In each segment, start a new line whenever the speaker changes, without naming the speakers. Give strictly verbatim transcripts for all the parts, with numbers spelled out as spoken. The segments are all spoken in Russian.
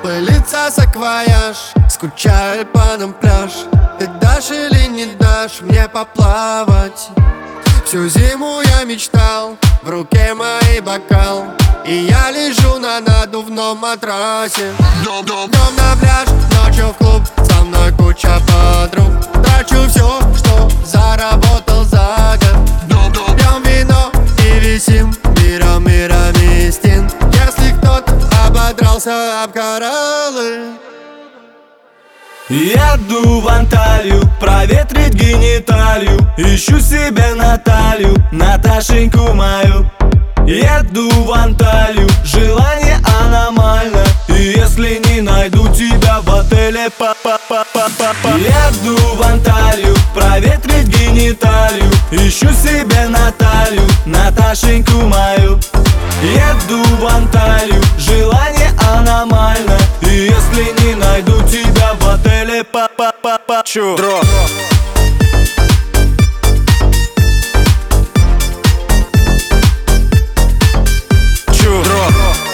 Пылится саквояж, скучает по нам пляж. Ты дашь или не дашь мне поплавать? Всю зиму я мечтал, в руке мой бокал, и я лежу на надувном матрасе. Днем на пляж, ночью в клуб, со мной куча подруг. Трачу все, что заработал за год. Пьем вино и висим, миром мирами стен. Если кто-то ободрался об кораллы,
еду в Анталию, проветрить гениталию. Ищу себе Наталью, Наташеньку мою. Еду в Анталию, желание аномально. И если не найду тебя в отеле, па-па-па-па-па. Еду в Анталию, проветрить гениталию. Ищу себе Наталью, Наташеньку мою. Еду в Анталию, желание аномально. И если не найду тебя в отеле, па-па-па-па. Чу, дроп. Чу, дроп.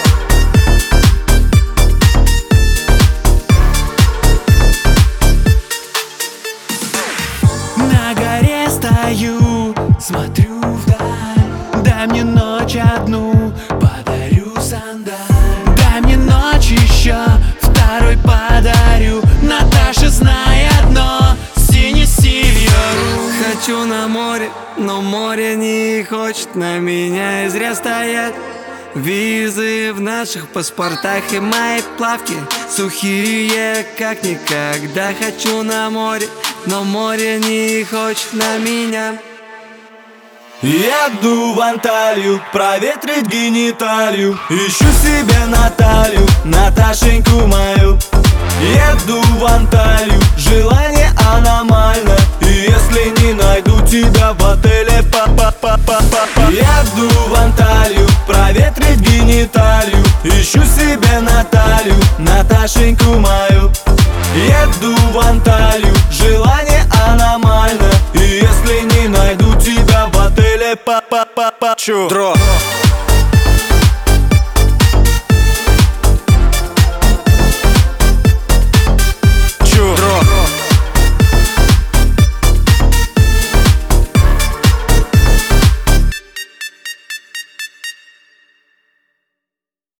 На горе стою, смотрю вдаль. Дай мне ночь одну, подарю сандаль. Дай мне ночь еще, второй подарю. Наташа, знай одно, сине-синьору. Хочу на море, но море не хочет на меня и зря стоять. Визы в наших паспортах и мои плавки сухие, как никогда. Хочу на море, но море не хочет на меня.
Еду в Анталию, проветрить гениталию. Ищу себе Наталью, Наташеньку мою. Еду в Анталию, желание аномально. И если не найду тебя в отеле, па-па-па-па-па. Еду в Анталию, проветрить гениталию. Ищу себе Наталью, Наташеньку мою. Еду в Анталию, желание аномально. И если не найду тебя в отеле, па-па-па-па. Чу, дроп.